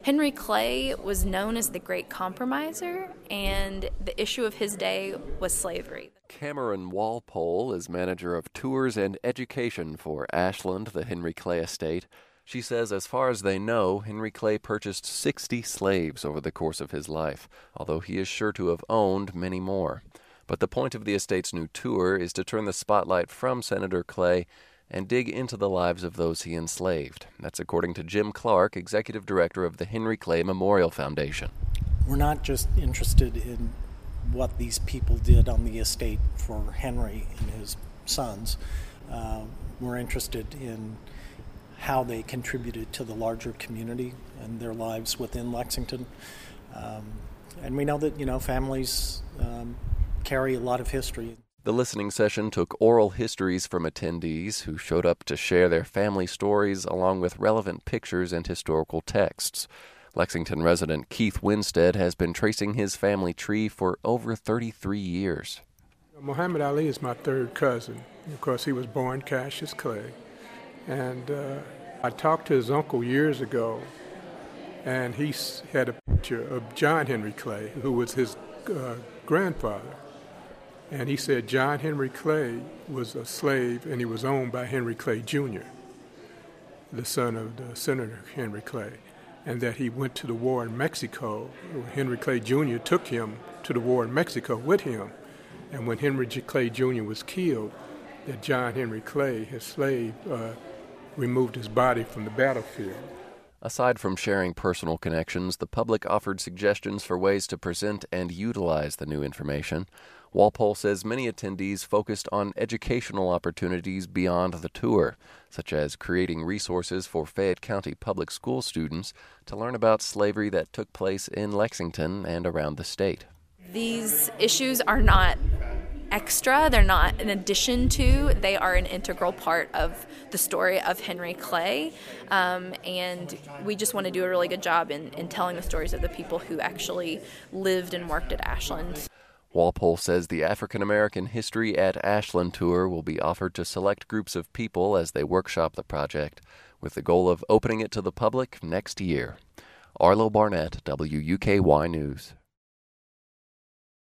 Henry Clay was known as the Great Compromiser, and the issue of his day was slavery. Cameron Walpole is manager of tours and education for Ashland, the Henry Clay estate. She says as far as they know, Henry Clay purchased 60 slaves over the course of his life, although he is sure to have owned many more. But the point of the estate's new tour is to turn the spotlight from Senator Clay and dig into the lives of those he enslaved. That's according to Jim Clark, executive director of the Henry Clay Memorial Foundation. We're not just interested in what these people did on the estate for Henry and his sons. We're interested in how they contributed to the larger community and their lives within Lexington. And we know that, families carry a lot of history. The listening session took oral histories from attendees who showed up to share their family stories along with relevant pictures and historical texts. Lexington resident Keith Winstead has been tracing his family tree for over 33 years. Muhammad Ali is my third cousin. Of course, he was born Cassius Clay. And I talked to his uncle years ago, and he had a picture of John Henry Clay, who was his grandfather. And he said John Henry Clay was a slave, and he was owned by Henry Clay Jr., the son of the Senator Henry Clay, and that he went to the war in Mexico. Henry Clay Jr. took him to the war in Mexico with him. And when Henry Clay Jr. was killed, that John Henry Clay, his slave, removed his body from the battlefield. Aside from sharing personal connections, the public offered suggestions for ways to present and utilize the new information. Walpole says many attendees focused on educational opportunities beyond the tour, such as creating resources for Fayette County public school students to learn about slavery that took place in Lexington and around the state. These issues are not extra, they're not an addition to, they are an integral part of the story of Henry Clay, and we just want to do a really good job in telling the stories of the people who actually lived and worked at Ashland. Walpole says the African American History at Ashland tour will be offered to select groups of people as they workshop the project, with the goal of opening it to the public next year. Arlo Barnett, WUKY News.